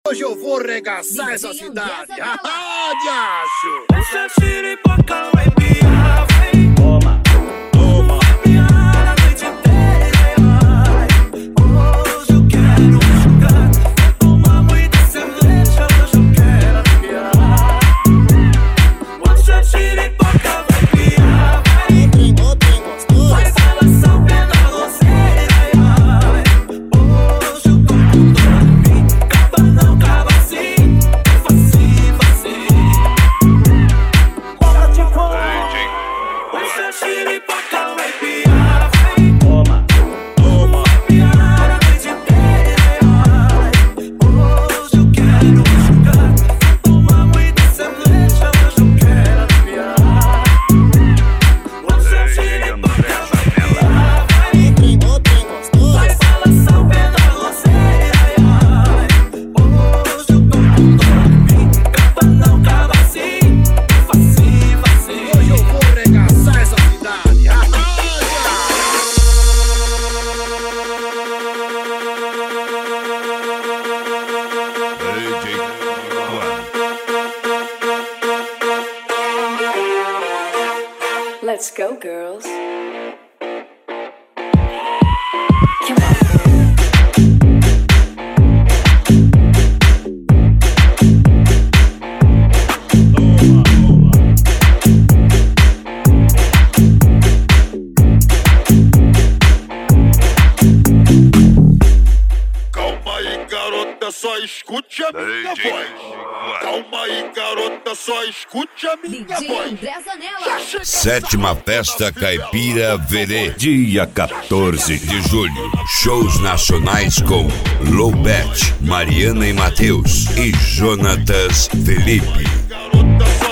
Hoje eu vou regaçar essa cidade. Ah, diacho! Essa xiripoca vai piar, vem. Toma, toma. Vai piar a noite inteira. Hoje eu quero jogar. Vou tomar muita cerveja, hoje eu quero piar. Essa xiripoca vai piar, vem. Vai balançar o pé da roceira. Hoje eu tô com dor em mim. Caba não, caba sim. Facinho, facinho. Bora de fora. Essa xiripoca vai piar, vem. Toma, toma. Vai piar a noite inteira. Hoje eu quero jogar. Vou tomar muita cerveja, hoje eu quero piar. Essa xiripoca vai piar, vem. Vai balançar o pé da roceira. Hoje eu tô com dor em mim. Caba não, caba sim. Facinho, facinho. Hoje eu vou regaçar essa cidade. Ah, diacho! Let's go, girls. Come on. Calma aí, garota, só escute a minha voz. Calma aí, garota, só escute a minha voz. André Zanella. Sétima Festa Caipira Verê, dia 14 de julho. Shows nacionais com Loubet, Mariana e Matheus e Jonatas Felipe. Garota, só